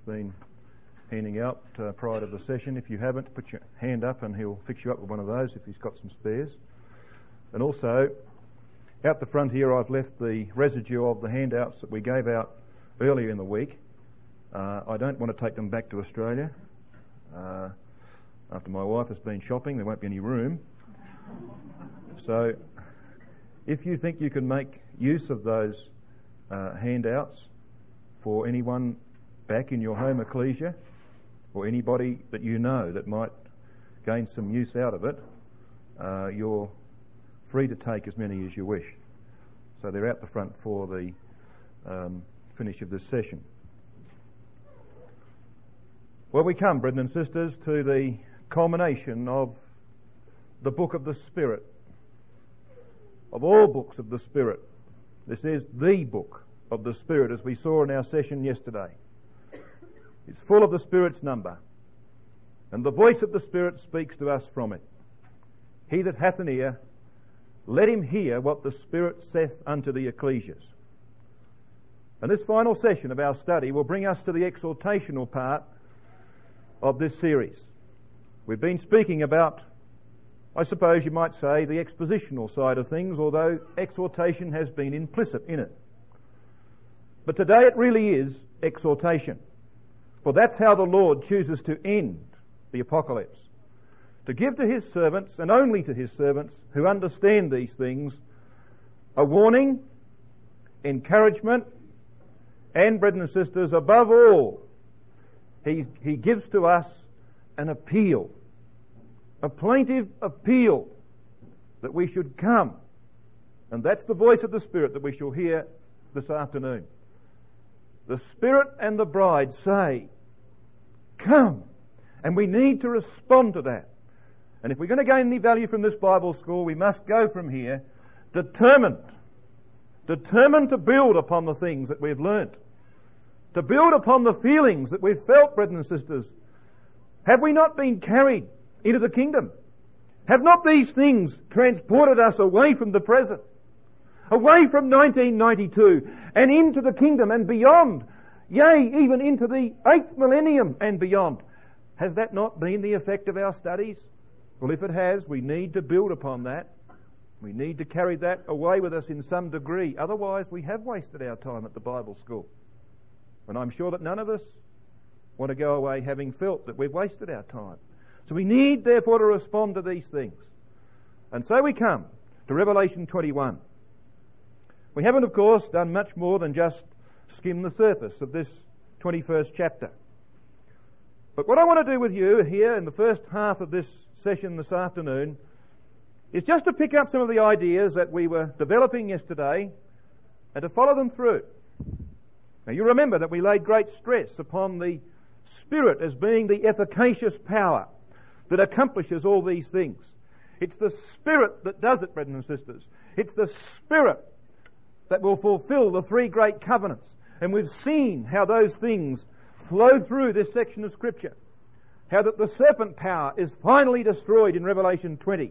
been handing out prior to the session. If you haven't, put your hand up and he'll fix you up with one of those if he's got some spares. And also, out the front here I've left the residue of the handouts that we gave out earlier in the week. I don't want to take them back to Australia. After my wife has been shopping, there won't be any room. So if you think you can make use of those handouts for anyone back in your home ecclesia, or anybody that you know that might gain some use out of it, you're free to take as many as you wish. So they're out the front for the finish of this session. Well, we come, brethren and sisters, to the culmination of the book of the Spirit. Of all books of the Spirit, this is the book of the Spirit, as we saw in our session yesterday. It's full of the Spirit's number, and the voice of the Spirit speaks to us from it. He that hath an ear, let him hear what the Spirit saith unto the ecclesias. And this final session of our study will bring us to the exhortational part of this series. We've been speaking about, I suppose you might say, the expositional side of things, although exhortation has been implicit in it. But today it really is exhortation. For that's how the Lord chooses to end the apocalypse. To give to his servants, and only to his servants who understand these things, a warning, encouragement, and, brethren and sisters, above all, he gives to us an appeal, a plaintive appeal that we should come. And that's the voice of the Spirit that we shall hear this afternoon. The Spirit and the bride say, come. And we need to respond to that. And if we're going to gain any value from this Bible school, we must go from here determined to build upon the things that we've learnt, to build upon the feelings that we've felt, brethren and sisters. Have we not been carried into the kingdom? Have not these things transported us away from the present, away from 1992 and into the kingdom and beyond, yea, even into the 8th millennium and beyond? Has that not been the effect of our studies? Well, if it has, we need to build upon that. We need to carry that away with us in some degree. Otherwise, we have wasted our time at the Bible school. And I'm sure that none of us want to go away having felt that we've wasted our time. So we need, therefore, to respond to these things. And so we come to Revelation 21. We haven't, of course, done much more than just skim the surface of this 21st chapter. But what I want to do with you here in the first half of this session this afternoon is just to pick up some of the ideas that we were developing yesterday and to follow them through. Now, you remember that we laid great stress upon the Spirit as being the efficacious power that accomplishes all these things. It's the Spirit that does it, brethren and sisters. It's the Spirit that will fulfill the three great covenants. And we've seen how those things flow through this section of Scripture. How that the serpent power is finally destroyed in Revelation 20.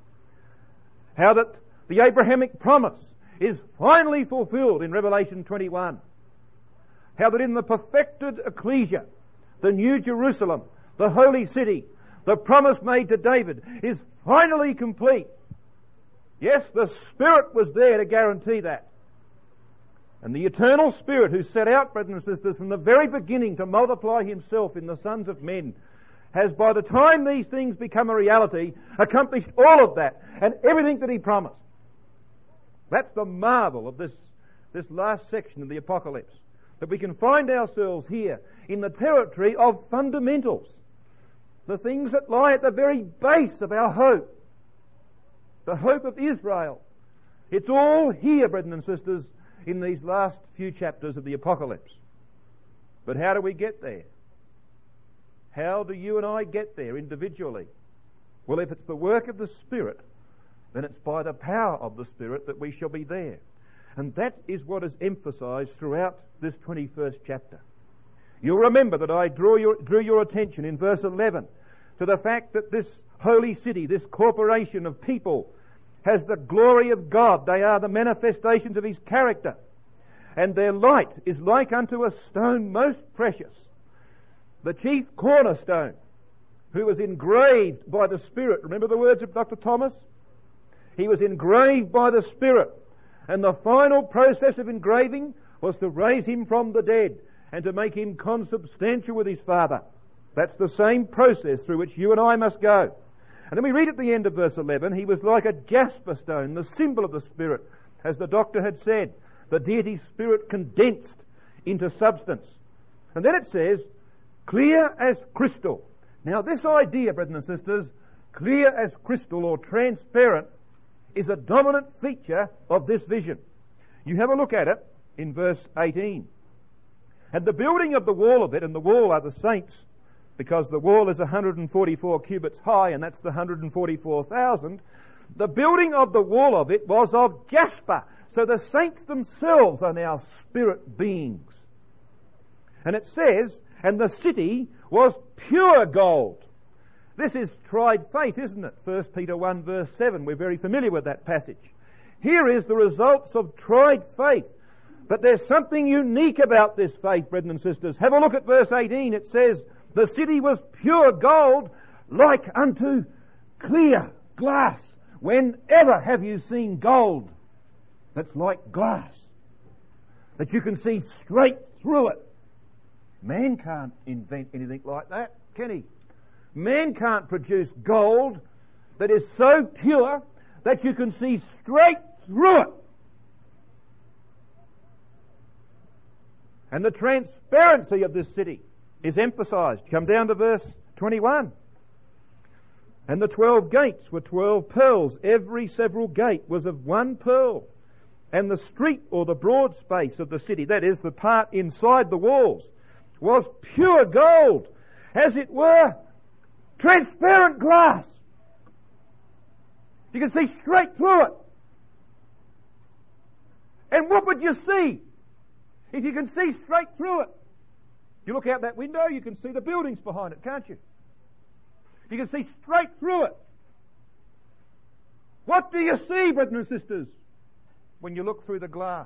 How that the Abrahamic promise is finally fulfilled in Revelation 21. How that in the perfected ecclesia, the New Jerusalem, the holy city, the promise made to David is finally complete. Yes, the Spirit was there to guarantee that. And the eternal Spirit who set out, brethren and sisters, from the very beginning to multiply himself in the sons of men, has, by the time these things become a reality, accomplished all of that and everything that he promised. That's the marvel of this last section of the Apocalypse, that we can find ourselves here in the territory of fundamentals, the things that lie at the very base of our hope, the hope of Israel. It's all here, brethren and sisters, in these last few chapters of the Apocalypse. But how do we get there? How do you and I get there individually? Well, if it's the work of the Spirit, then it's by the power of the Spirit that we shall be there. And that is what is emphasized throughout this 21st chapter. You'll remember that I drew your attention in verse 11 to the fact that this holy city, this corporation of people, has the glory of God. They are the manifestations of his character. And their light is like unto a stone most precious, the chief cornerstone, who was engraved by the Spirit. Remember the words of Dr. Thomas? He was engraved by the Spirit. And the final process of engraving was to raise him from the dead and to make him consubstantial with his Father. That's the same process through which you and I must go. And then we read at the end of verse 11, he was like a jasper stone, the symbol of the Spirit, as the doctor had said, the deity Spirit condensed into substance. And then it says, clear as crystal. Now this idea, brethren and sisters, clear as crystal or transparent, is a dominant feature of this vision. You have a look at it in verse 18. And the building of the wall of it, and the wall are the saints, because the wall is 144 cubits high, and that's the 144,000. The building of the wall of it was of jasper. So the saints themselves are now spirit beings. And it says, and the city was pure gold. This is tried faith, isn't it? 1 Peter 1 verse 7. We're very familiar with that passage. Here is the results of tried faith. But there's something unique about this faith, brethren and sisters. Have a look at verse 18. It says, the city was pure gold, like unto clear glass. Whenever have you seen gold that's like glass, that you can see straight through it? Man can't invent anything like that, can he? Man can't produce gold that is so pure that you can see straight through it. And the transparency of this city is emphasized. Come down to verse 21. And the 12 gates were 12 pearls. Every several gate was of one pearl. And the street, or the broad space of the city, that is, the part inside the walls, was pure gold, as it were transparent glass. You can see straight through it. And what would you see if you can see straight through it? You look out that window, you can see the buildings behind it, can't you? You can see straight through it. What do you see, brothers and sisters, when you look through the glass?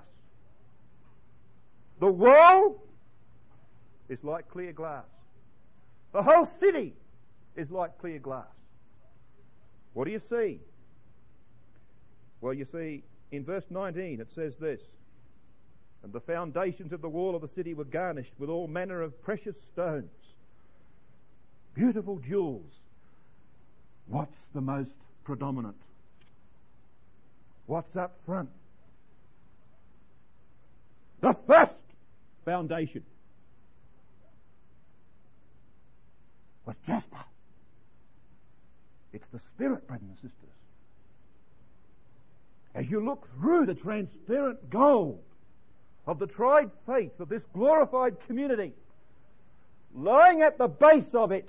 The wall is like clear glass. The whole city is like clear glass. What do you see? Well, you see, in verse 19 it says this, and the foundations of the wall of the city were garnished with all manner of precious stones, beautiful jewels. What's the most predominant? What's up front? The first foundation was jasper. It's the Spirit, brothers and sisters. As you look through the transparent gold of the tried faith of this glorified community, lying at the base of it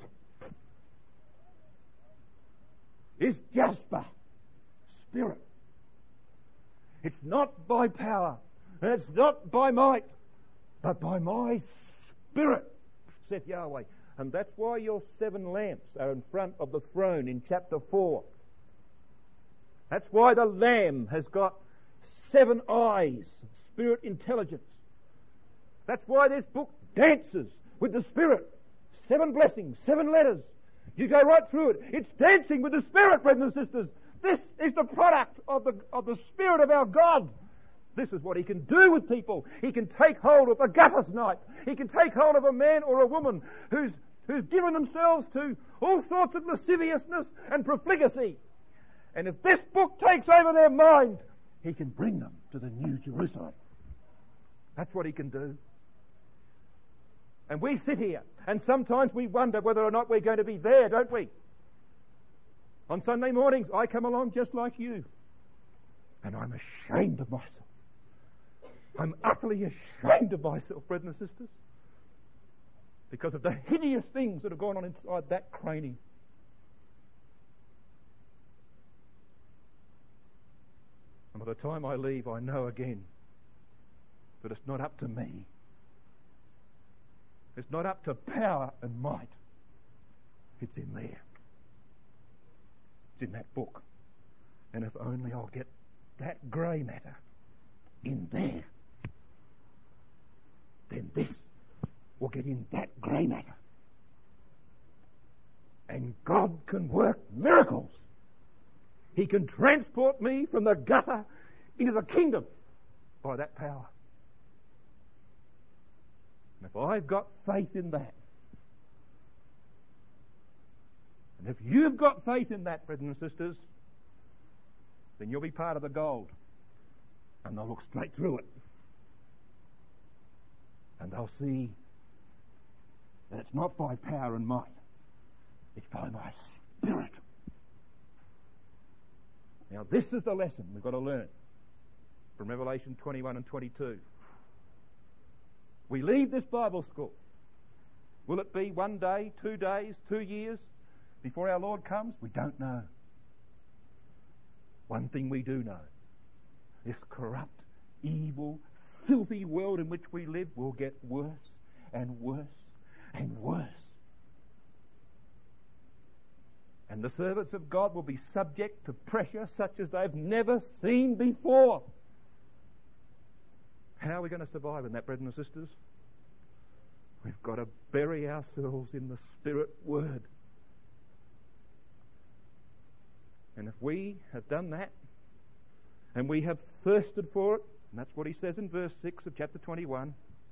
is jasper, Spirit. It's not by power, and it's not by might, but by my Spirit, saith Yahweh. And that's why your 7 lamps are in front of the throne in chapter 4. That's why the Lamb has got 7 eyes, spirit intelligence. That's why this book dances with the Spirit. 7 blessings, 7 letters. You go right through it. It's dancing with the Spirit, brothers and sisters. This is the product of the Spirit of our God. This is what He can do with people. He can take hold of a guttersnipe. He can take hold of a man or a woman who's given themselves to all sorts of lasciviousness and profligacy. And if this book takes over their mind, He can bring them to the New Jerusalem. That's what He can do. And we sit here, and sometimes we wonder whether or not we're going to be there, don't we? On Sunday mornings, I come along just like you. And I'm ashamed of myself. I'm utterly ashamed of myself, brothers and sisters, because of the hideous things that have gone on inside that cranium. And by the time I leave, I know again that it's not up to me. It's not up to power and might. It's in there. It's in that book. And if only I'll get that grey matter in there, then this will get in that grey matter And God can work miracles. He can transport me from the gutter into the kingdom by that power. And if I've got faith in that, and if you've got faith in that, brothers and sisters, then you'll be part of the gold. And they'll look straight through it. And they'll see that it's not by power and might. It's by my Spirit. Now this is the lesson we've got to learn from Revelation 21 and 22. We leave this Bible school. Will it be 1 day, 2 days, 2 years before our Lord comes? We don't know. One thing we do know. This corrupt, evil, filthy world in which we live will get worse and worse and worse. And the servants of God will be subject to pressure such as they've never seen before. How are we going to survive in that, brethren and sisters? We've got to bury ourselves in the Spirit Word. And if we have done that, and we have thirsted for it, and that's what he says in verse 6 of chapter 21,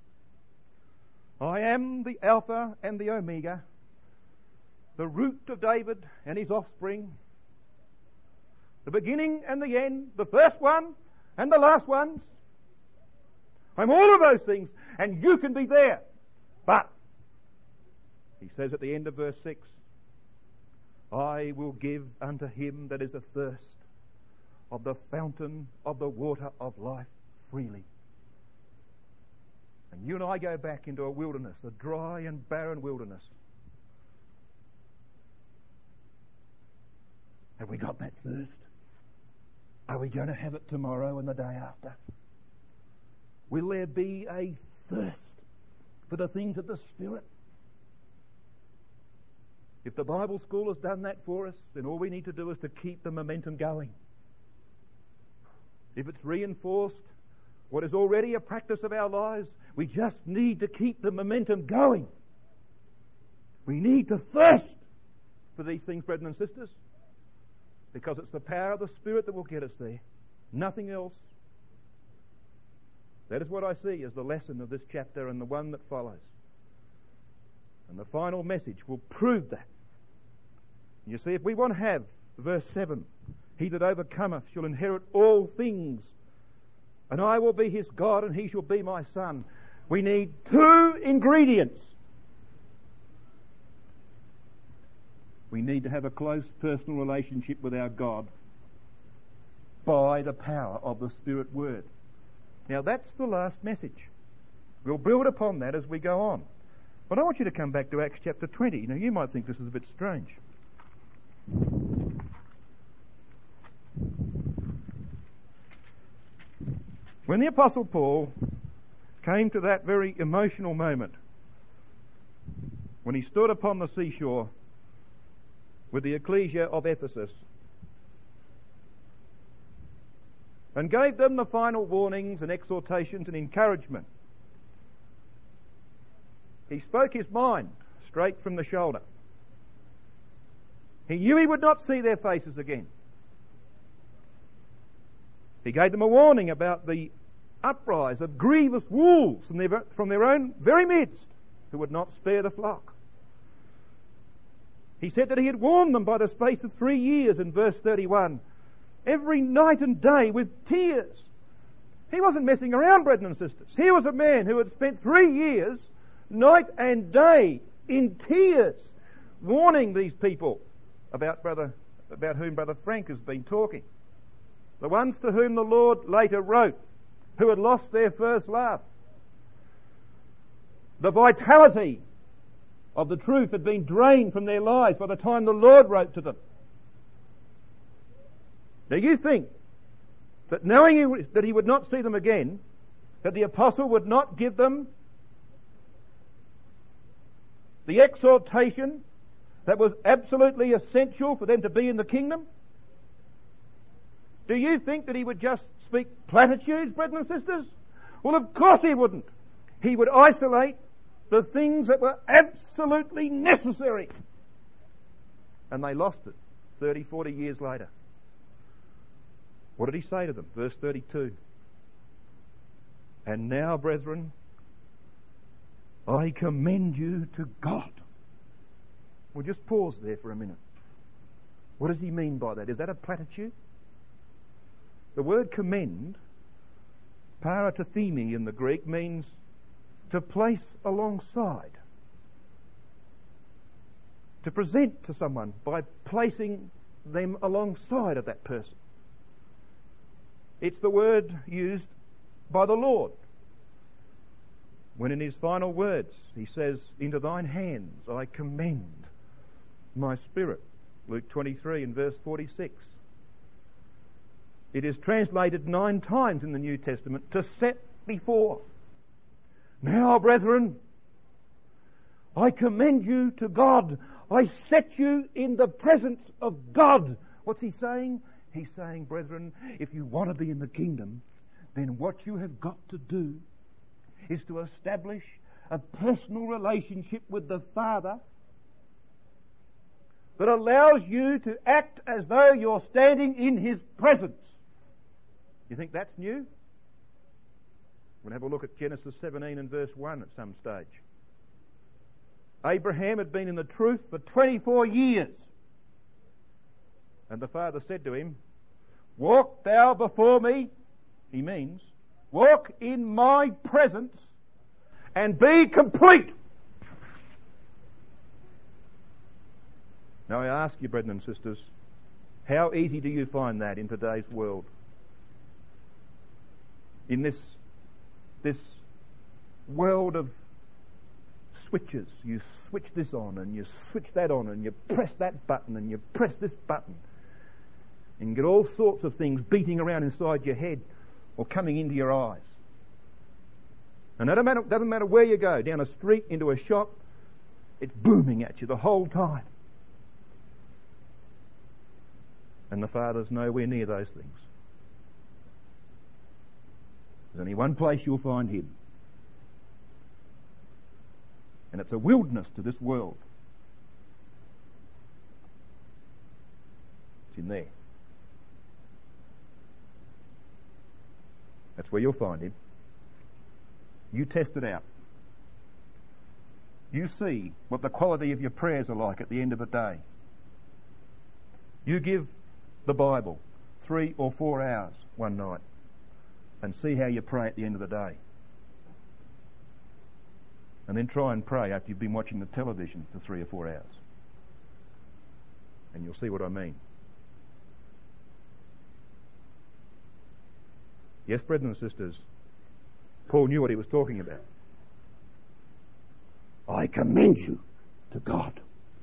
I am the Alpha and the Omega, the root of David and his offspring, the beginning and the end, the first one and the last ones. I'm all of those things, and you can be there. But, he says at the end of verse 6, I will give unto him that is athirst of the fountain of the water of life freely. And you and I go back into a wilderness, a dry and barren wilderness. Have we got that thirst? Are we going to have it tomorrow and the day after? Will there be a thirst for the things of the Spirit? If the Bible school has done that for us, then all we need to do is to keep the momentum going. If it's reinforced what is already a practice of our lives, we just need to keep the momentum going. We need to thirst for these things, brethren and sisters, because it's the power of the Spirit that will get us there. Nothing else. That is what I see as the lesson of this chapter and the one that follows. And the final message will prove that. You see, if we want to have verse 7, he that overcometh shall inherit all things, and I will be his God, and he shall be my son. We need 2 ingredients. We need to have a close personal relationship with our God by the power of the Spirit Word. Now that's the last message. We'll build upon that as we go on. But I want you to come back to Acts chapter 20. Now you might think this is a bit strange. When the Apostle Paul came to that very emotional moment, when he stood upon the seashore with the ecclesia of Ephesus and gave them the final warnings and exhortations and encouragement, he spoke his mind straight from the shoulder. He knew he would not see their faces again. He gave them a warning about the uprise of grievous wolves from their own very midst who would not spare the flock. He said that he had warned them by the space of 3 years in verse 31, every night and day with tears. He wasn't messing around, brethren and sisters. He was a man who had spent 3 years, night and day, in tears, warning these people about whom Brother Frank has been talking. The ones to whom the Lord later wrote, who had lost their first love. The vitality of the truth had been drained from their lives by the time the Lord wrote to them. Now you think that knowing that he would not see them again, that the apostle would not give them the exhortation that was absolutely essential for them to be in the kingdom? Do you think that he would just speak platitudes, brethren and sisters? Well, of course he wouldn't. He would isolate the things that were absolutely necessary and they lost it 30, 40 years later. What did he say to them? Verse 32. And now, brethren, I commend you to God. We'll just pause there for a minute. What does he mean by that? Is that a platitude? The word commend, paratithemi in the Greek, means to place alongside. To present to someone by placing them alongside of that person. It's the word used by the Lord when in his final words he says, into thine hands I commend my spirit. Luke 23 and verse 46. It is translated 9 times in the New Testament, to set before. Now, brethren, I commend you to God. I set you in the presence of God. What's he saying? He's saying, brethren, if you want to be in the kingdom, then what you have got to do is to establish a personal relationship with the Father that allows you to act as though you're standing in his presence. You think that's new? We'll have a look at Genesis 17 and verse 1 at some stage. Abraham had been in the truth for 24 years. And the Father said to him, walk thou before me, he means, walk in my presence and be complete. Now I ask you, brethren and sisters, how easy do you find that in today's world? In this world of switches, you switch this on and you switch that on and you press that button and you press this button and you get all sorts of things beating around inside your head or coming into your eyes. And it doesn't matter where you go, down a street, into a shop, it's booming at you the whole time. And the Father's nowhere near those things. There's only one place you'll find him. And it's a wilderness to this world. It's in there. That's where you'll find him. You test it out. You see what the quality of your prayers are like at the end of the day. You give the Bible 3 or 4 hours one night and see how you pray at the end of the day. And then try and pray after you've been watching the television for 3 or 4 hours. And you'll see what I mean. Yes, brethren and sisters, Paul knew what he was talking about. I commend you to God.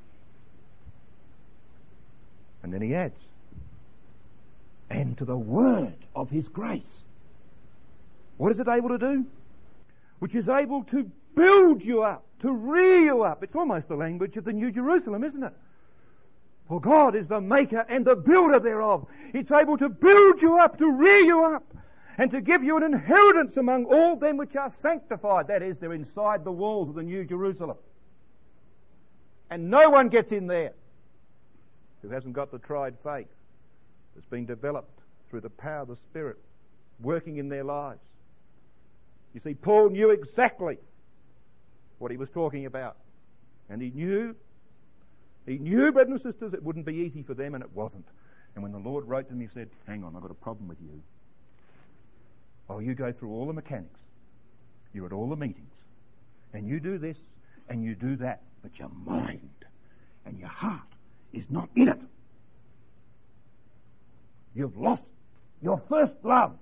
And then he adds, and to the word of his grace. What is it able to do? Which is able to build you up, to rear you up. It's almost the language of the New Jerusalem, isn't it? For God is the maker and the builder thereof. It's able to build you up, to rear you up, and to give you an inheritance among all them which are sanctified. That is, they're inside the walls of the New Jerusalem. And no one gets in there who hasn't got the tried faith that's been developed through the power of the Spirit working in their lives. You see, Paul knew exactly what he was talking about. And he knew, brothers and sisters, it wouldn't be easy for them, and it wasn't. And when the Lord wrote to him, he said, hang on, I've got a problem with you. Oh, you go through all the mechanics. You're at all the meetings. And you do this and you do that. But your mind and your heart is not in it. You've lost your first love.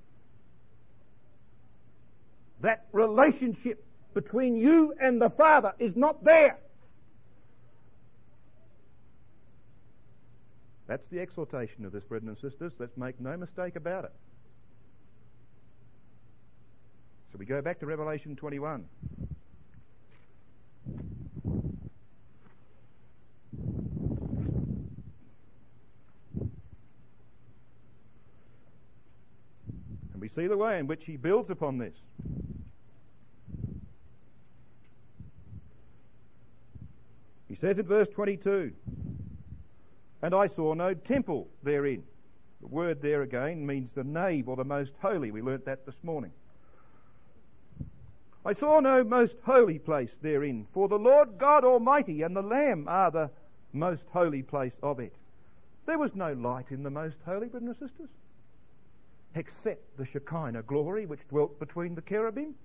That relationship between you and the Father is not there. That's the exhortation of this, brethren and sisters. Let's make no mistake about it. So we go back to Revelation 21. And we see the way in which he builds upon this. He says in verse 22, And I saw no temple therein. The word there again means the nave or the most holy. We learnt that this morning. I saw no most holy place therein, for the Lord God Almighty and the Lamb are the most holy place of it. There was no light in the most holy, brothers and sisters, except the Shekinah glory which dwelt between the cherubim.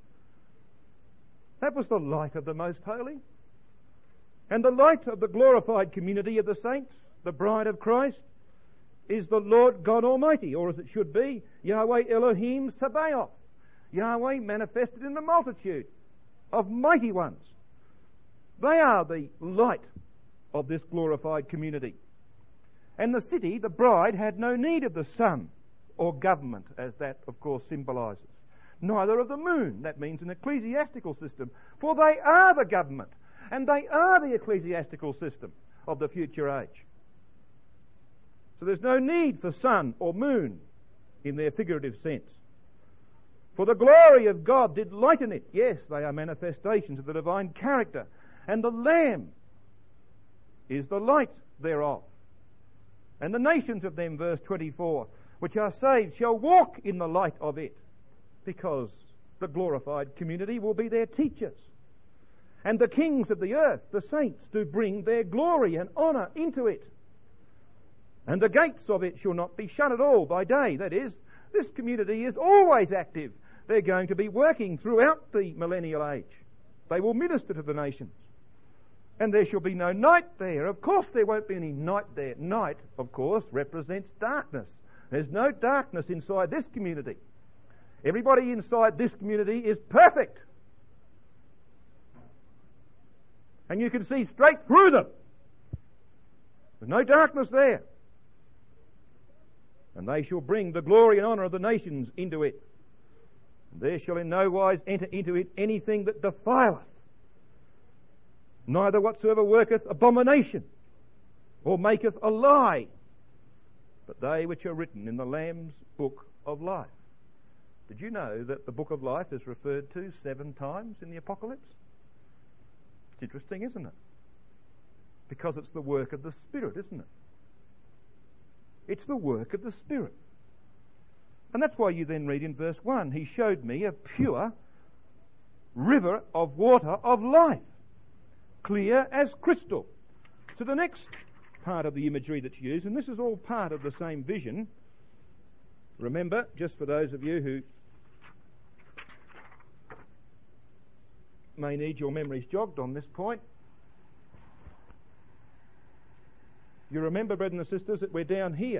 That was the light of the most holy. And the light of the glorified community of the saints, the bride of Christ, is the Lord God Almighty, or as it should be, Yahweh Elohim Sabaoth. Yahweh manifested in the multitude of mighty ones. They are the light of this glorified community. And the city, the bride, had no need of the sun or government, as that, of course, symbolises. Neither of the moon, that means an ecclesiastical system, for they are the government, and they are the ecclesiastical system of the future age. So there's no need for sun or moon in their figurative sense. For the glory of God did lighten it. Yes, they are manifestations of the divine character. And the Lamb is the light thereof. And the nations of them, verse 24, which are saved, shall walk in the light of it, because the glorified community will be their teachers. And the kings of the earth, the saints, do bring their glory and honour into it. And the gates of it shall not be shut at all by day. That is, this community is always active. They're going to be working throughout the millennial age. They will minister to the nations. And there shall be no night there. Of course there won't be any night there. Night, of course, represents darkness. There's no darkness inside this community. Everybody inside this community is perfect. And you can see straight through them. There's no darkness there. And they shall bring the glory and honour of the nations into it. And there shall in no wise enter into it anything that defileth, neither whatsoever worketh abomination, or maketh a lie, but they which are written in the Lamb's book of life. Did you know that the book of life is referred to 7 times in the Apocalypse? It's interesting, isn't it? Because it's the work of the Spirit, isn't it? It's the work of the Spirit. And that's why you then read in verse 1, He showed me a pure river of water of life, clear as crystal. So the next part of the imagery that's used, and this is all part of the same vision. Remember, just for those of you who may need your memories jogged on this point, you remember, brothers and sisters, that we're down here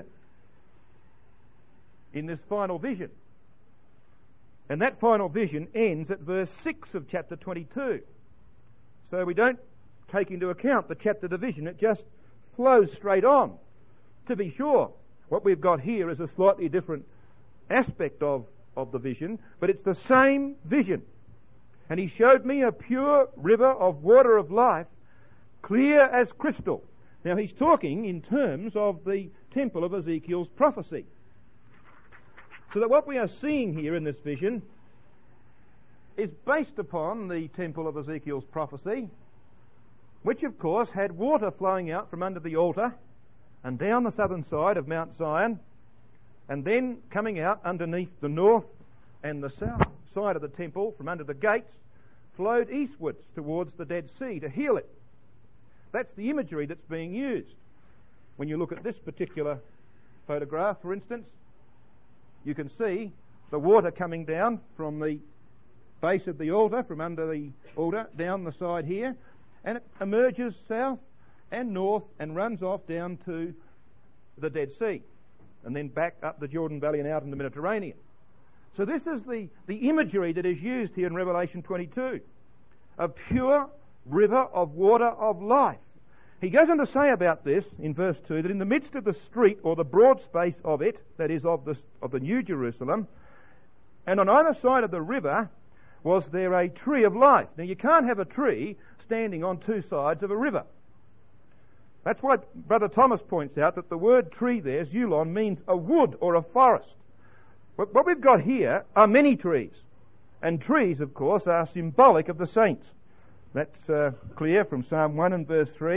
in this final vision. And that final vision ends at verse 6 of chapter 22. So we don't take into account the chapter division. It just flows straight on. To be sure, what we've got here is a slightly different aspect of the vision, but it's the same vision. And He showed me a pure river of water of life, clear as crystal. Now he's talking in terms of the temple of Ezekiel's prophecy. So that what we are seeing here in this vision is based upon the temple of Ezekiel's prophecy, which of course had water flowing out from under the altar and down the southern side of Mount Zion, and then coming out underneath the north and the south side of the temple from under the gates, flowed eastwards towards the Dead Sea to heal it. That's the imagery that's being used. When you look at this particular photograph, for instance, you can see the water coming down from the base of the altar, from under the altar, down the side here, and it emerges south and north and runs off down to the Dead Sea, and then back up the Jordan Valley and out in the Mediterranean. So this is the imagery that is used here in Revelation 22. A pure river of water of life. He goes on to say about this in verse 2 that in the midst of the street, or the broad space of it, that is of the New Jerusalem, and on either side of the river was there a tree of life. Now you can't have a tree standing on 2 sides of a river. That's why Brother Thomas points out that the word tree there, Zulon, means a wood or a forest. What we've got here are many trees. And trees, of course, are symbolic of the saints. That's clear from Psalm 1 and verse 3.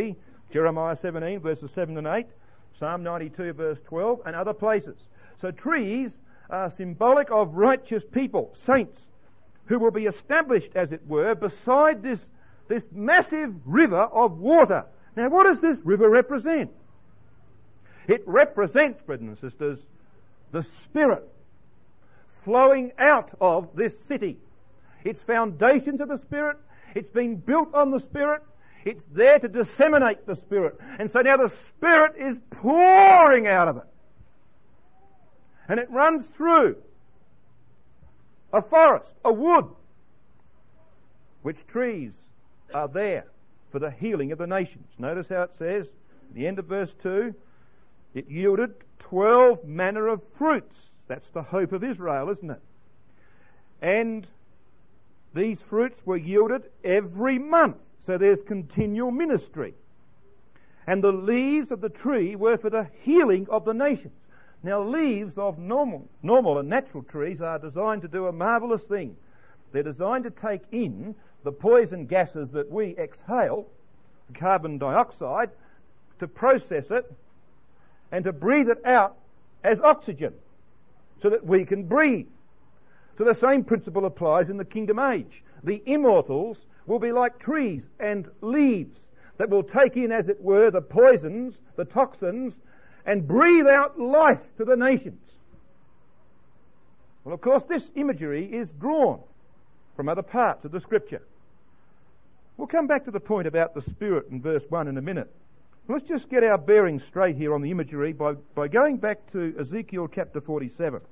Jeremiah 17 verses 7 and 8, Psalm 92 verse 12, and other places. So trees are symbolic of righteous people, saints, who will be established, as it were, beside this massive river of water. Now, what does this river represent? It represents, brothers and sisters, the Spirit flowing out of this city. Its foundations are the Spirit. It's been built on the Spirit. It's there to disseminate the Spirit. And so now the Spirit is pouring out of it. And it runs through a forest, a wood, which trees are there for the healing of the nations. Notice how it says, at the end of verse 2, it yielded 12 manner of fruits. That's the hope of Israel, isn't it? And these fruits were yielded every month. So there's continual ministry. And the leaves of the tree were for the healing of the nations. Now, leaves of normal and natural trees are designed to do a marvellous thing. They're designed to take in the poison gases that we exhale, carbon dioxide, to process it and to breathe it out as oxygen so that we can breathe. So the same principle applies in the kingdom age. The immortals will be like trees and leaves that will take in, as it were, the poisons, the toxins, and breathe out life to the nations. Well, of course, this imagery is drawn from other parts of the Scripture. We'll come back to the point about the Spirit in verse 1 in a minute. Let's just get our bearings straight here on the imagery by going back to Ezekiel chapter 47.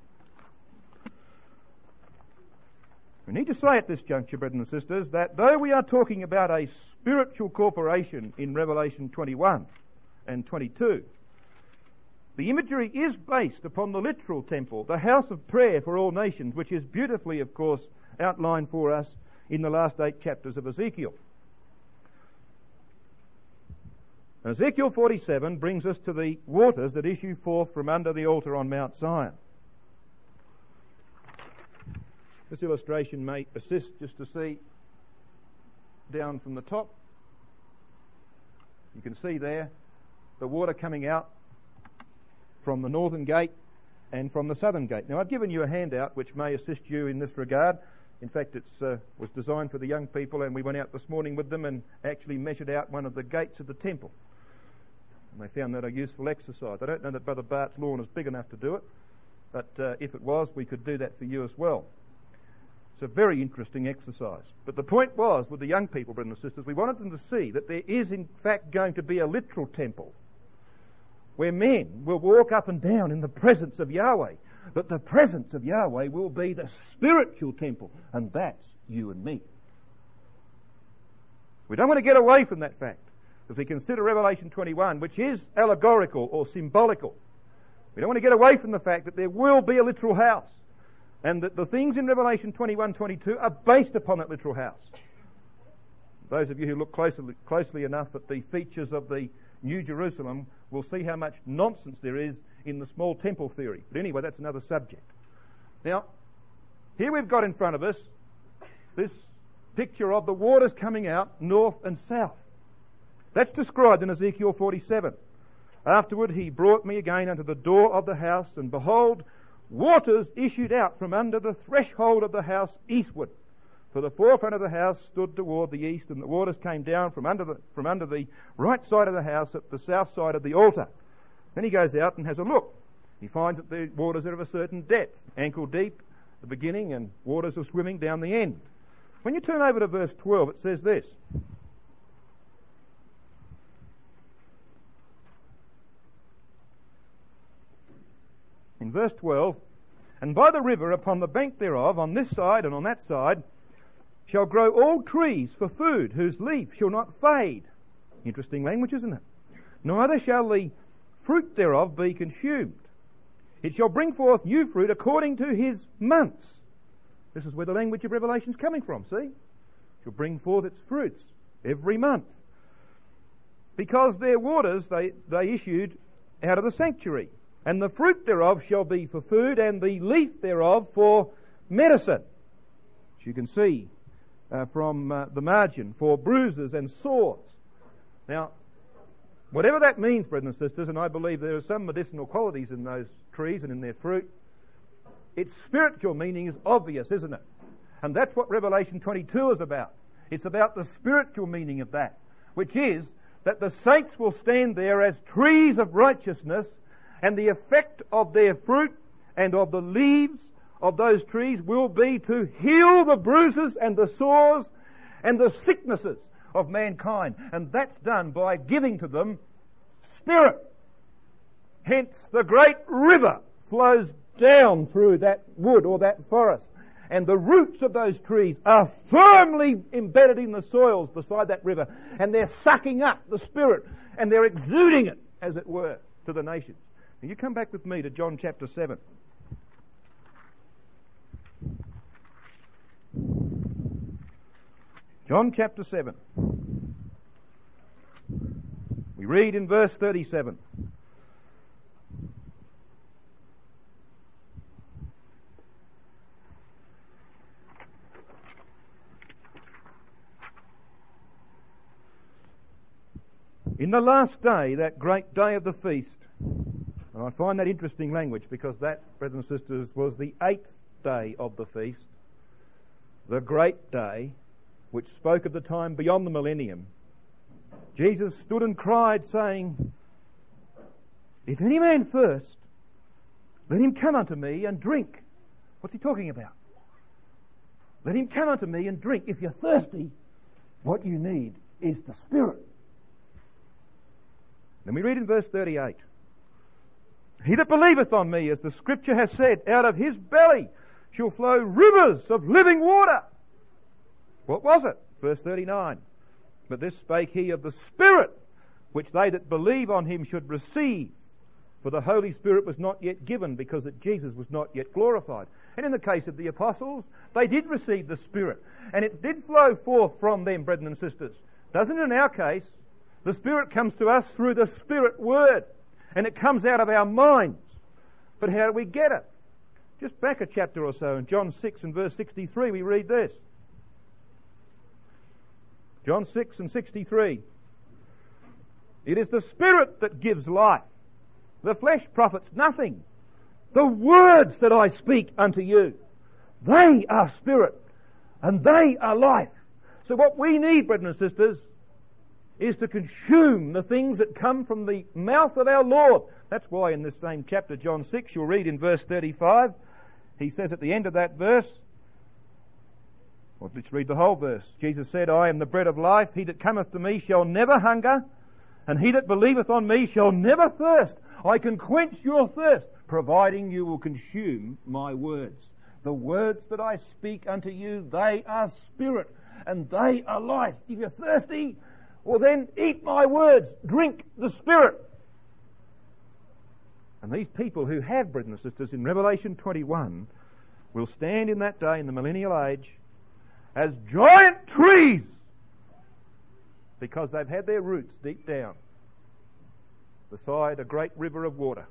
We need to say at this juncture, brothers and sisters, that though we are talking about a spiritual corporation in Revelation 21 and 22, the imagery is based upon the literal temple, the house of prayer for all nations, which is beautifully, of course, outlined for us in the last 8 chapters of Ezekiel. Ezekiel 47 brings us to the waters that issue forth from under the altar on Mount Zion. This illustration may assist just to see down from the top. You can see there the water coming out from the northern gate and from the southern gate. Now, I've given you a handout which may assist you in this regard. In fact, it was designed for the young people, and we went out this morning with them and actually measured out one of the gates of the temple. And they found that a useful exercise. I don't know that Brother Bart's lawn is big enough to do it, but if it was, we could do that for you as well. It's a very interesting exercise. But the point was, with the young people, brothers and sisters, we wanted them to see that there is in fact going to be a literal temple where men will walk up and down in the presence of Yahweh. But the presence of Yahweh will be the spiritual temple, and that's you and me. We don't want to get away from that fact. If we consider Revelation 21, which is allegorical or symbolical, we don't want to get away from the fact that there will be a literal house, and that the things in Revelation 21, 22 are based upon that literal house. Those of you who look closely enough at the features of the New Jerusalem will see how much nonsense there is in the small temple theory. But anyway, that's another subject. Now, here we've got in front of us this picture of the waters coming out north and south. That's described in Ezekiel 47. Afterward he brought me again unto the door of the house, and behold, waters issued out from under the threshold of the house eastward. For the forefront of the house stood toward the east, and the waters came down from under the right side of the house at the south side of the altar. Then he goes out and has a look. He finds that the waters are of a certain depth, ankle deep at the beginning, and waters are swimming down the end. When you turn over to verse 12, it says this. In verse 12, and by the river upon the bank thereof, on this side and on that side, shall grow all trees for food, whose leaf shall not fade. Interesting language, isn't it? Neither shall the fruit thereof be consumed. It shall bring forth new fruit according to his months. This is where the language of Revelation is coming from, see? It shall bring forth its fruits every month. Because their waters they issued out of the sanctuary. And the fruit thereof shall be for food, and the leaf thereof for medicine. As you can see from the margin, for bruises and sores. Now, Whatever that means, brethren and sisters, and I believe there are some medicinal qualities in those trees and in their fruit, its spiritual meaning is obvious, isn't it? And that's what Revelation 22 is about. It's about the spiritual meaning of that, which is that the saints will stand there as trees of righteousness, and the effect of their fruit and of the leaves of those trees will be to heal the bruises and the sores and the sicknesses of mankind. And that's done by giving to them spirit. Hence the great river flows down through that wood or that forest, and the roots of those trees are firmly embedded in the soils beside that river, and they're sucking up the Spirit, and they're exuding it, as it were, to the nations. Now you come back with me to John chapter 7. John chapter 7. We read in verse 37. In the last day, that great day of the feast, and I find that interesting language because that, brothers and sisters, was the 8th day of the feast, the great day, which spoke of the time beyond the millennium. Jesus stood and cried, saying, "If any man thirst, let him come unto me and drink." What's he talking about? Let him come unto me and drink. If you're thirsty, what you need is the Spirit. Then we read in verse 38, "He that believeth on me, as the Scripture has said, out of his belly shall flow rivers of living water." What was it? Verse 39, "But this spake he of the Spirit, which they that believe on him should receive. For the Holy Spirit was not yet given, because that Jesus was not yet glorified." And in the case of the apostles, they did receive the Spirit, and it did flow forth from them, brethren and sisters. Doesn't it in our case? The Spirit comes to us through the Spirit Word, and it comes out of our minds. But how do we get it? Just back a chapter or so, in John 6 and verse 63, we read this. John 6 and 63. "It is the Spirit that gives life. The flesh profits nothing. The words that I speak unto you, they are spirit, and they are life." So what we need, brethren and sisters, is to consume the things that come from the mouth of our Lord. That's why in this same chapter, John 6, you'll read in verse 35, he says at the end of that verse, well, let's read the whole verse. Jesus said, "I am the bread of life. He that cometh to me shall never hunger, and he that believeth on me shall never thirst. I can quench your thirst, providing you will consume my words. The words that I speak unto you, they are spirit, and they are life." If you're thirsty, well then eat my words, drink the Spirit. And these people who have, brethren and sisters, in Revelation 21, will stand in that day in the millennial age as giant trees, because they've had their roots deep down beside a great river of water.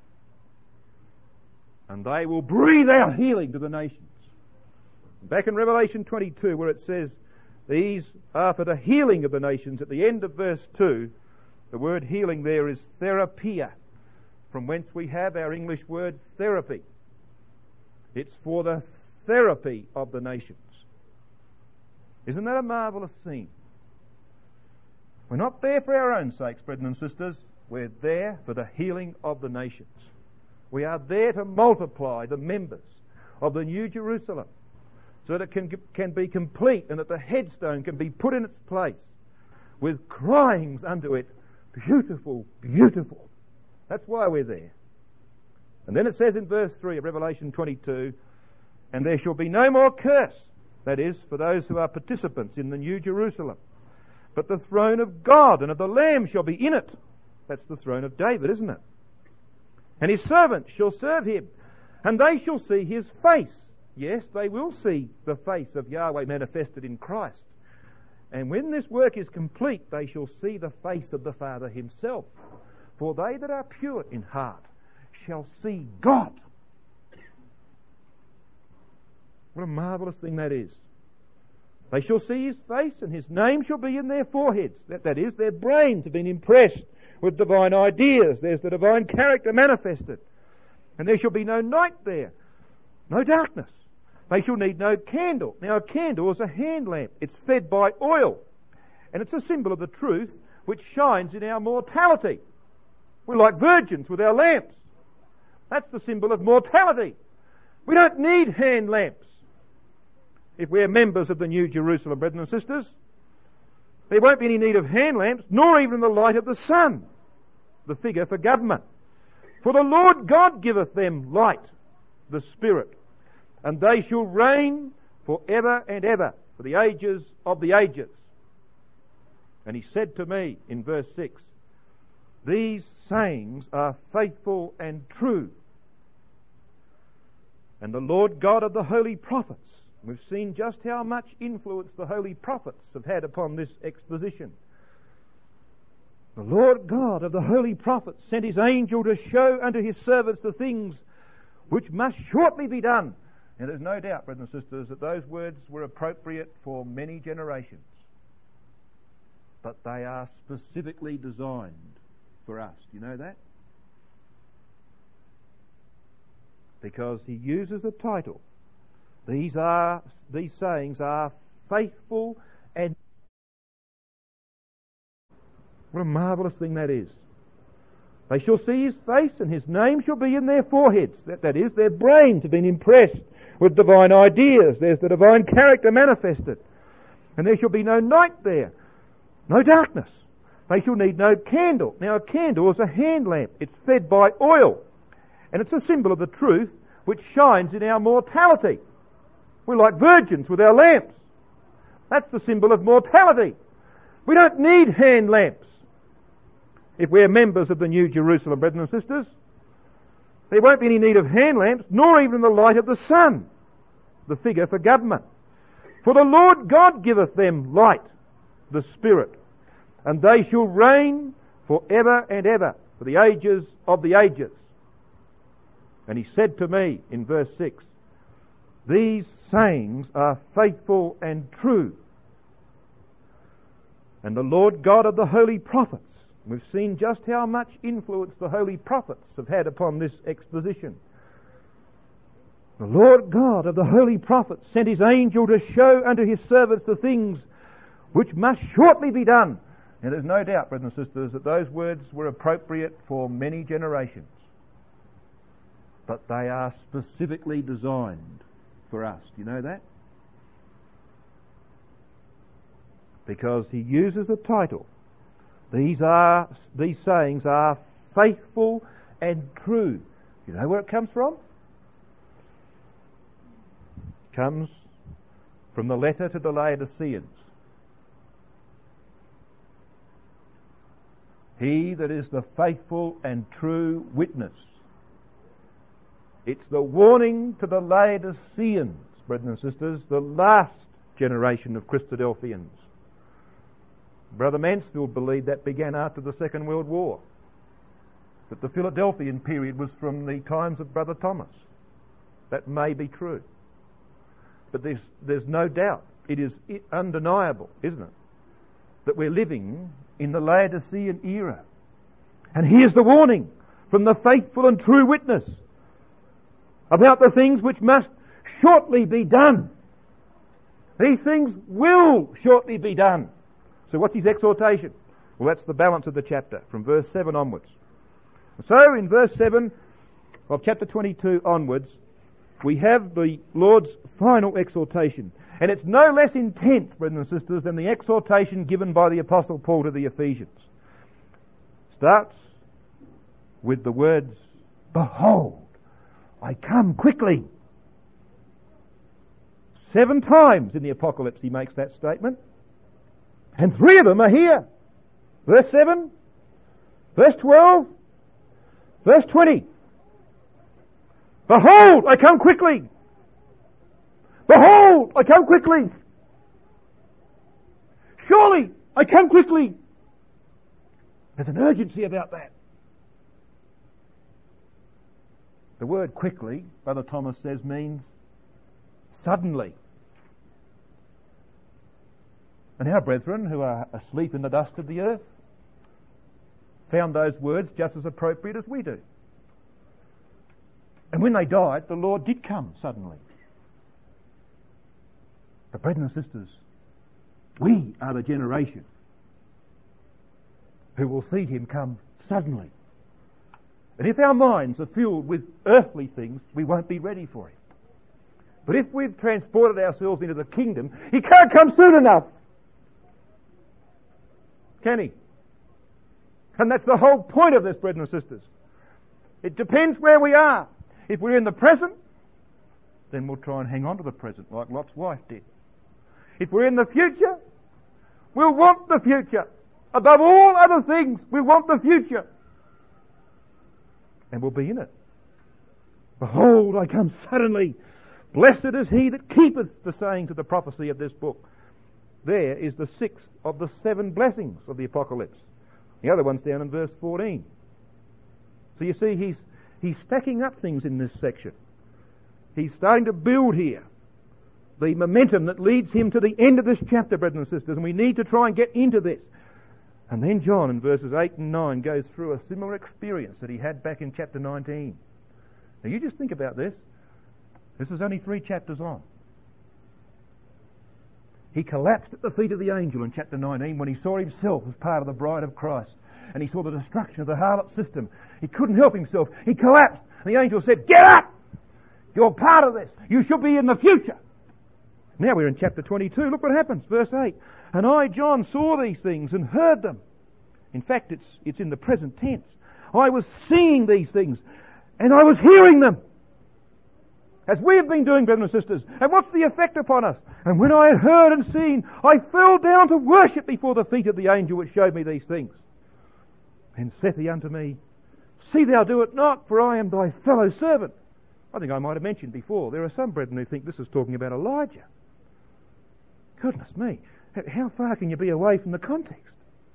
And they will breathe out healing to the nations. Back in Revelation 22, where it says, "These are for the healing of the nations," at the end of verse 2, the word healing there is therapia, from whence we have our English word therapy. It's for the therapy of the nations. Isn't that a marvellous scene? We're not there for our own sakes, brethren and sisters. We're there for the healing of the nations. We are there to multiply the members of the New Jerusalem, so that it can be complete, and that the headstone can be put in its place with cryings unto it, "Beautiful, beautiful." That's why we're there. And then it says in verse 3 of Revelation 22, "And there shall be no more curse," that is, for those who are participants in the New Jerusalem, "but the throne of God and of the Lamb shall be in it." That's the throne of David, isn't it? "And his servants shall serve him, and they shall see his face." Yes, they will see the face of Yahweh manifested in Christ. "And when this work is complete, they shall see the face of the Father himself. For they that are pure in heart shall see God." What a marvellous thing that is. They shall see his face, and his name shall be in their foreheads. That is, their brains have been impressed with divine ideas. There's the divine character manifested. And there shall be no night there, no darkness. They shall need no candle. Now a candle is a hand lamp. It's fed by oil. And it's a symbol of the truth which shines in our mortality. We're like virgins with our lamps. That's the symbol of mortality. We don't need hand lamps if we're members of the New Jerusalem, brethren and sisters. There won't be any need of hand lamps, nor even the light of the sun, the figure for government. For the Lord God giveth them light, the Spirit, and they shall reign for ever and ever, for the ages of the ages. And he said to me in verse 6, these sayings are faithful and true. And the Lord God of the holy prophets, we've seen just how much influence the holy prophets have had upon this exposition. The Lord God of the holy prophets sent his angel to show unto his servants the things which must shortly be done. And there's no doubt, brothers and sisters, that those words were appropriate for many generations. But they are specifically designed for us. Do you know that? Because he uses the title. These sayings are faithful and... What a marvellous thing that is. They shall see his face, and his name shall be in their foreheads. That is, their brains have been impressed with divine ideas. There's the divine character manifested. And there shall be no night there, no darkness. They shall need no candle. Now a candle is a hand lamp. It's fed by oil. And it's a symbol of the truth which shines in our mortality. We're like virgins with our lamps. That's the symbol of mortality. We don't need hand lamps if we're members of the New Jerusalem, brethren and sisters. There won't be any need of hand lamps, nor even the light of the sun, the figure for government. For the Lord God giveth them light, the Spirit, and they shall reign for ever and ever, for the ages of the ages. And he said to me in verse 6, these sayings are faithful and true. And the Lord God of the holy prophets, we've seen just how much influence the holy prophets have had upon this exposition. The Lord God of the holy prophets sent his angel to show unto his servants the things which must shortly be done. Now there's no doubt, brothers and sisters, that those words were appropriate for many generations. But they are specifically designed for us. Do you know that? Because he uses the title. These sayings are faithful and true. You know where it comes from? It comes from the letter to the Laodiceans. He that is the faithful and true witness. It's the warning to the Laodiceans, brethren and sisters, the last generation of Christadelphians. Brother Mansfield believed that began after the Second World War. That the Philadelphian period was from the times of Brother Thomas. That may be true. But there's no doubt, it is undeniable, isn't it, that we're living in the Laodicean era. And here's the warning from the faithful and true witness about the things which must shortly be done. These things will shortly be done. So what's his exhortation? Well, that's the balance of the chapter, from verse 7 onwards. So in verse 7 of chapter 22 onwards, we have the Lord's final exhortation. And it's no less intense, brethren and sisters, than the exhortation given by the Apostle Paul to the Ephesians. Starts with the words, behold, I come quickly. 7 times in the Apocalypse he makes that statement. And 3 of them are here. Verse 7, verse 12, verse 20. Behold, I come quickly. Behold, I come quickly. Surely, I come quickly. There's an urgency about that. The word quickly, Brother Thomas says, means suddenly. And our brethren who are asleep in the dust of the earth, found those words just as appropriate as we do. And when they died, the Lord did come suddenly. But brethren and sisters, we are the generation who will see him come suddenly. And if our minds are filled with earthly things, we won't be ready for him. But if we've transported ourselves into the kingdom, he can't come soon enough. Can he? And that's the whole point of this, brethren and sisters. It depends where we are. If we're in the present, then we'll try and hang on to the present like Lot's wife did. If we're in the future, we'll want the future. Above all other things, we want the future. And we'll be in it. Behold, I come suddenly. Blessed is he that keepeth the sayings of the prophecy of this book. There is the sixth of the 7 blessings of the Apocalypse. The other one's down in verse 14. So you see, he's stacking up things in this section. He's starting to build here the momentum that leads him to the end of this chapter, brethren and sisters, and we need to try and get into this. And then John in verses 8 and 9 goes through a similar experience that he had back in chapter 19. Now you just think about this. This is only 3 chapters on. He collapsed at the feet of the angel in chapter 19 when he saw himself as part of the bride of Christ. And he saw the destruction of the harlot system. He couldn't help himself. He collapsed. And the angel said, "Get up! You're part of this. You shall be in the future." Now we're in chapter 22. Look what happens. Verse 8. And I, John, saw these things and heard them. In fact, it's in the present tense. I was seeing these things and I was hearing them. As we have been doing, brethren and sisters. And what's the effect upon us? And when I had heard and seen, I fell down to worship before the feet of the angel which showed me these things. And saith he unto me, See thou do it not, for I am thy fellow servant. I think I might have mentioned before, there are some brethren who think this is talking about Elijah. Goodness me, how far can you be away from the context?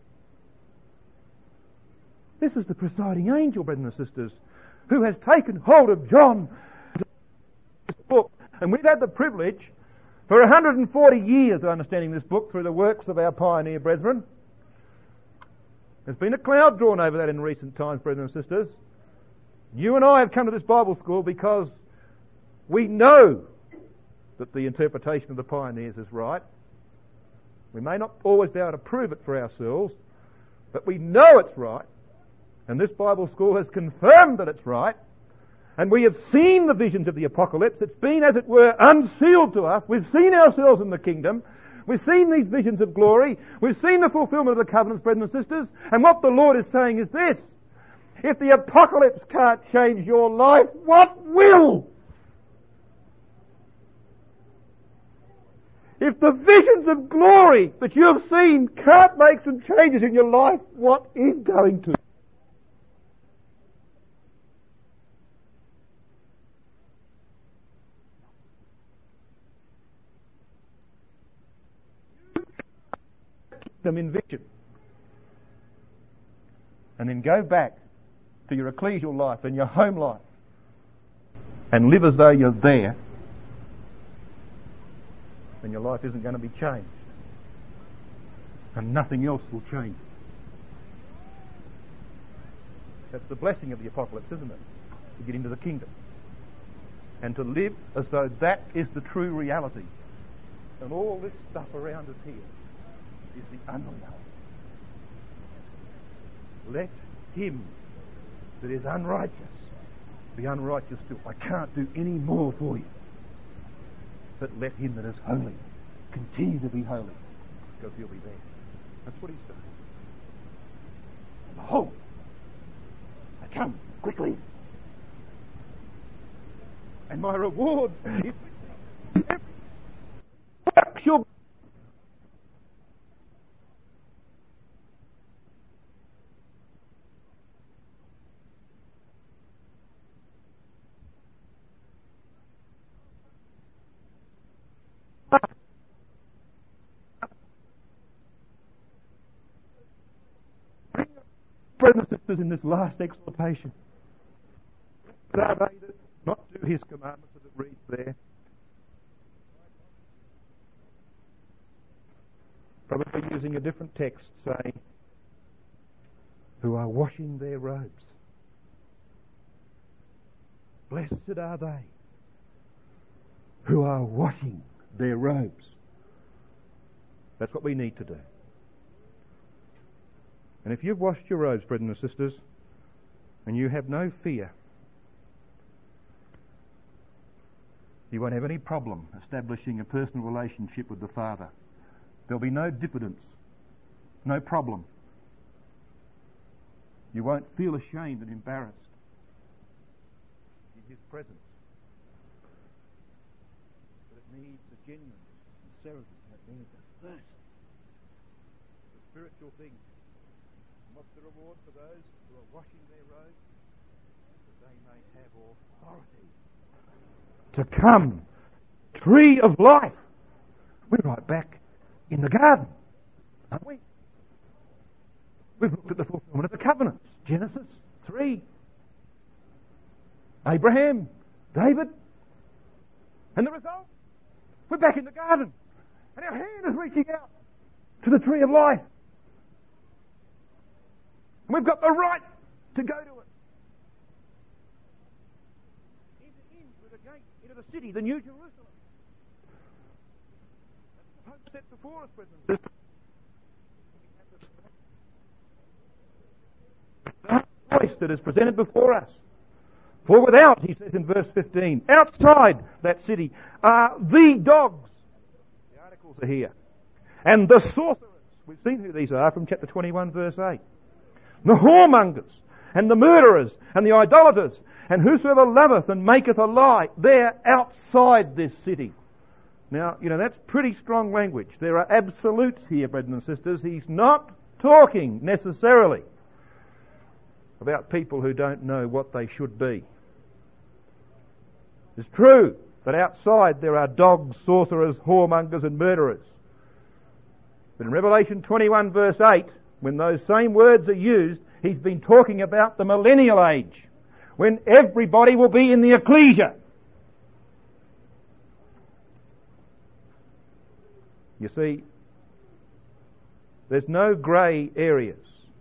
This is the presiding angel, brethren and sisters, who has taken hold of John this book. And we've had the privilege for 140 years of understanding this book through the works of our pioneer brethren. There's been a cloud drawn over that in recent times, brethren and sisters. You and I have come to this Bible school because we know that the interpretation of the pioneers is right. We may not always be able to prove it for ourselves, but we know it's right. And this Bible school has confirmed that it's right. And we have seen the visions of the apocalypse. It's been, as it were, unsealed to us. We've seen ourselves in the kingdom. We've seen these visions of glory. We've seen the fulfillment of the covenants, brethren and sisters. And what the Lord is saying is this: if the apocalypse can't change your life, what will? If the visions of glory that you have seen can't make some changes in your life, what is going to? Them in vision, and then go back to your ecclesial life and your home life and live as though you're there, then your life isn't going to be changed, and nothing else will change. That's the blessing of the apocalypse, isn't it? To get into the kingdom and to live as though that is the true reality, and all this stuff around us here is the unreality. Let him that is unrighteous be unrighteous still. I can't do any more for you. But let him that is holy continue to be holy, because he'll be there. That's what he's saying. Behold, I come quickly, and my reward is shall brothers and sisters in this last exhortation. Are they that not do his commandments as it reads there? Probably using a different text, saying, who are washing their robes. Blessed are they who are washing their robes. That's what we need to do. And if you've washed your robes, brethren and sisters, and you have no fear, you won't have any problem establishing a personal relationship with the Father. There'll be no diffidence, no problem. You won't feel ashamed and embarrassed in His presence. But it needs a genuine sincerity, and it needs a thirst for spiritual things. And what's the reward for those who are washing their robes? That they may have authority to come, tree of life. We're right back in the garden, aren't we? We've looked at the fulfillment of the covenants. Genesis 3. Abraham, David. And the result? We're back in the garden. And our hand is reaching out to the tree of life. And we've got the right to go to it. Enter in through the gate into the city, the New Jerusalem. That's the hope set before us, brethren. Voice that is presented before us. For without, he says in verse 15, outside that city are the dogs. The articles are here. And the sorcerers. We've seen who these are from chapter 21 verse 8. The whoremongers and the murderers and the idolaters and whosoever loveth and maketh a lie. They're outside this city. Now, that's pretty strong language. There are absolutes here, brethren and sisters. He's not talking necessarily about people who don't know what they should be. It's true that outside there are dogs, sorcerers, whoremongers and murderers. But in Revelation 21 verse 8, when those same words are used, he's been talking about the millennial age, when everybody will be in the ecclesia. You see, there's no grey areas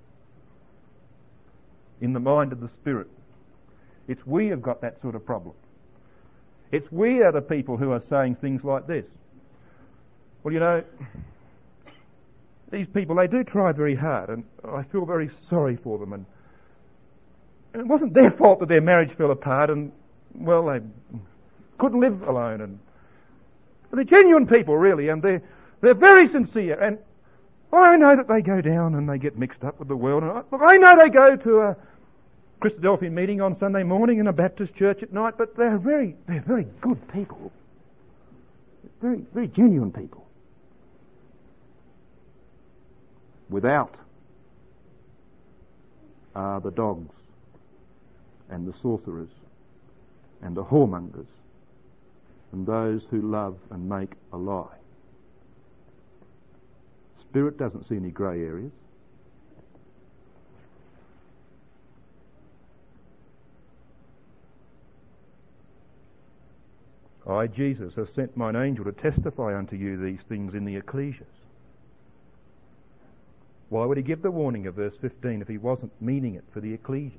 in the mind of the Spirit. It's we have got that sort of problem. It's we are the people who are saying things like this. Well, these people, they do try very hard, and I feel very sorry for them. And it wasn't their fault that their marriage fell apart, and, well, they couldn't live alone. And they're genuine people, really, and they're very sincere. And I know that they go down and they get mixed up with the world. And I know they go to a Christadelphian meeting on Sunday morning and a Baptist church at night, but they're very good people. Very, very genuine people. Without are the dogs and the sorcerers and the whoremongers and those who love and make a lie. Spirit doesn't see any grey areas. I, Jesus, have sent mine angel to testify unto you these things in the ecclesias. Why would he give the warning of verse 15 if he wasn't meaning it for the ecclesias?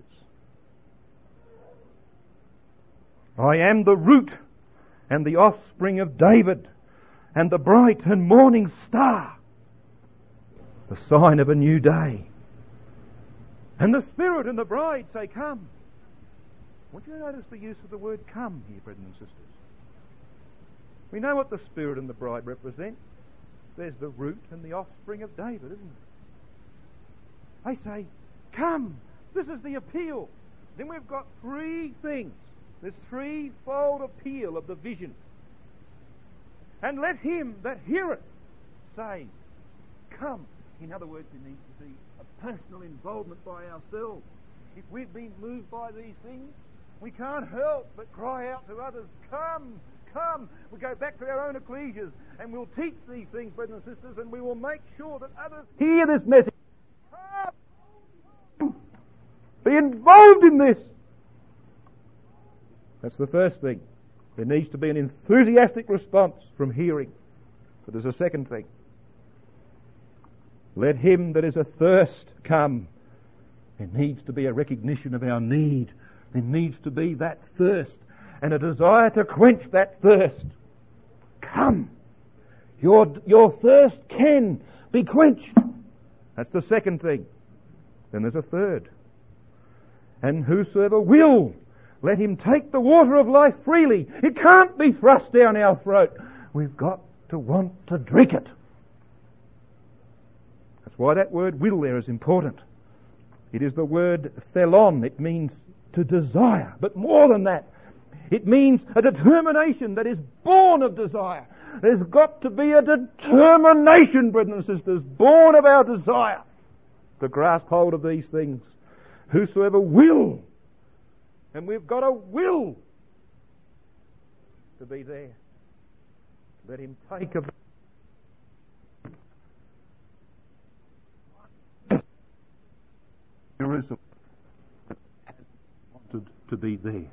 I am the root and the offspring of David and the bright and morning star, the sign of a new day. And the Spirit and the bride say, come. I want you to notice the use of the word come here, brethren and sisters. We know what the Spirit and the bride represent. There's the root and the offspring of David, isn't it? They say, come. This is the appeal. Then we've got three things. This threefold appeal of the vision. And let him that heareth say, come. In other words, there needs to be a personal involvement by ourselves. If we've been moved by these things, we can't help but cry out to others, come, come. We go back to our own ecclesias and we'll teach these things, brothers and sisters, and we will make sure that others hear this message. Come. Be involved in this. That's the first thing. There needs to be an enthusiastic response from hearing. But there's a second thing. Let him that is athirst come. There needs to be a recognition of our need. There needs to be that thirst and a desire to quench that thirst. Come. Your thirst can be quenched. That's the second thing. Then there's a third. And whosoever will, let him take the water of life freely. It can't be thrust down our throat. We've got to want to drink it. That's why that word will there is important. It is the word thelon. It means to desire. But more than that, it means a determination that is born of desire. There's got to be a determination, brethren and sisters, born of our desire to grasp hold of these things. Whosoever will, and we've got a will to be there. Let him take of Jerusalem has wanted to be there.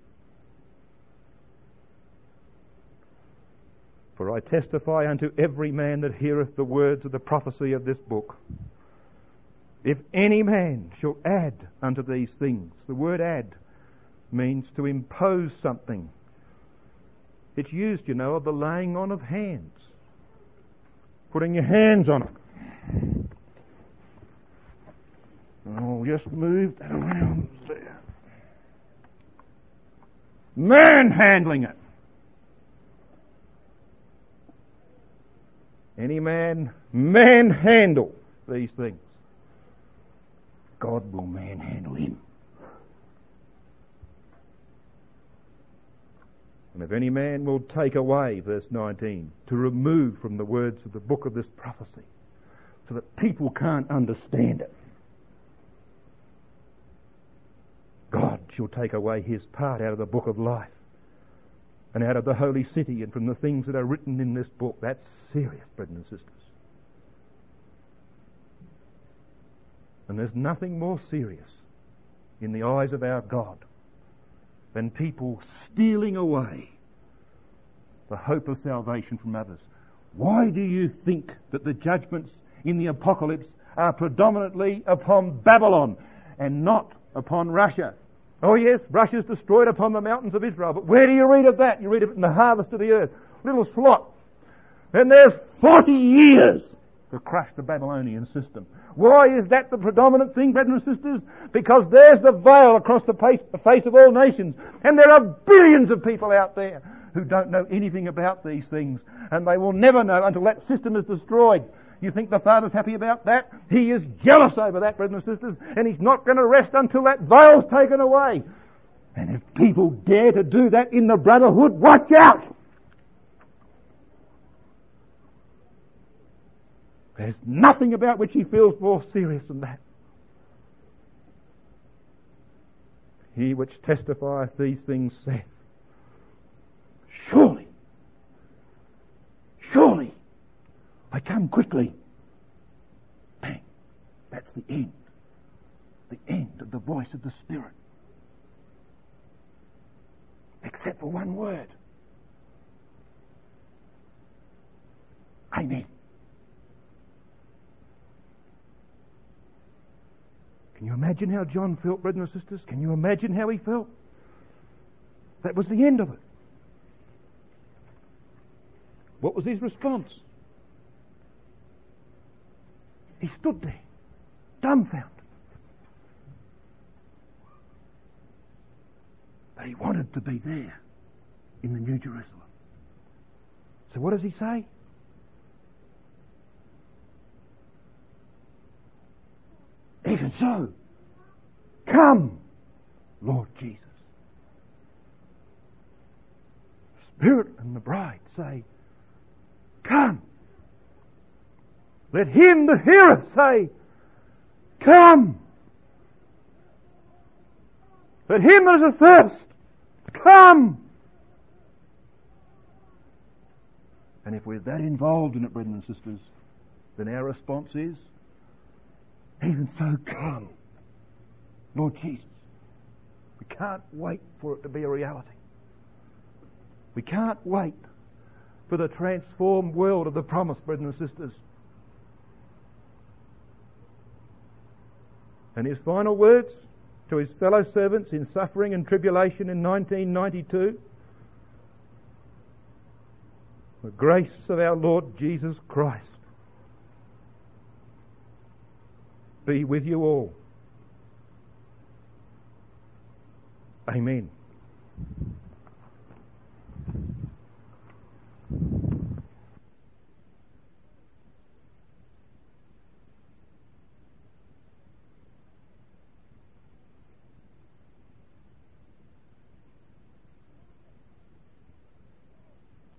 For I testify unto every man that heareth the words of the prophecy of this book. If any man shall add unto these things, the word add means to impose something. It's used, of the laying on of hands. Putting your hands on it. I'll just move that around there. Manhandling it. Any man manhandle these things, God will manhandle him. And if any man will take away, verse 19, to remove from the words of the book of this prophecy, so that people can't understand it, God shall take away his part out of the book of life and out of the holy city and from the things that are written in this book. That's serious, brethren and sisters. And there's nothing more serious in the eyes of our God than people stealing away the hope of salvation from others. Why do you think that the judgments in the apocalypse are predominantly upon Babylon and not upon Russia? Oh yes, Russia's destroyed upon the mountains of Israel, but where do you read of that? You read of it in the harvest of the earth. Little slot. And there's 40 years to crush the Babylonian system. Why is that the predominant thing, brethren and sisters? Because there's the veil across the face of all nations. And there are billions of people out there who don't know anything about these things. And they will never know until that system is destroyed. You think the Father's happy about that? He is jealous over that, brethren and sisters. And He's not going to rest until that veil's taken away. And if people dare to do that in the brotherhood, watch out! There's nothing about which He feels more serious than that. He which testifieth these things saith, Surely, I come quickly. Bang. That's the end. The end of the voice of the Spirit. Except for one word. Amen. Can you imagine how John felt, brethren and sisters? Can you imagine how he felt? That was the end of it. What was his response? He stood there, dumbfounded. But he wanted to be there in the New Jerusalem. So what does he say? Even so, come, Lord Jesus. The Spirit and the bride say, come. Let him that heareth say, come. Let him that is athirst, come. And if we're that involved in it, brethren and sisters, then our response is, even so, come, Lord Jesus. We can't wait for it to be a reality. We can't wait for the transformed world of the promise, brethren and sisters. And his final words to his fellow servants in suffering and tribulation in 1992: the grace of our Lord Jesus Christ be with you all. Amen.